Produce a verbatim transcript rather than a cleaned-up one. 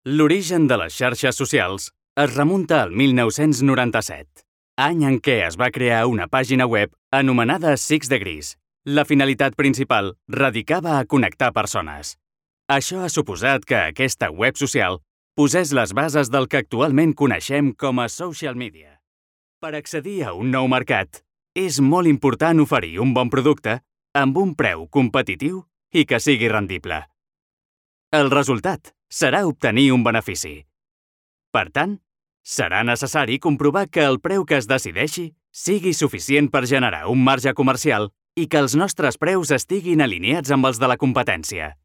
L'origen de les xarxes socials es remunta al mil nou-cents noranta-set, any en què es va crear una pàgina web anomenada Six Degrees. La finalitat principal radicava a connectar persones. Això ha suposat que aquesta web social posés les bases del que actualment coneixem com a social media. Per accedir a un nou mercat, és molt important oferir un bon producte amb un preu competitiu i que sigui rendible. El resultat serà obtenir un benefici. Per tant, serà necessari comprovar que el preu que es decideixi sigui suficient per generar un marge comercial i que els nostres preus estiguin alineats amb els de la competència.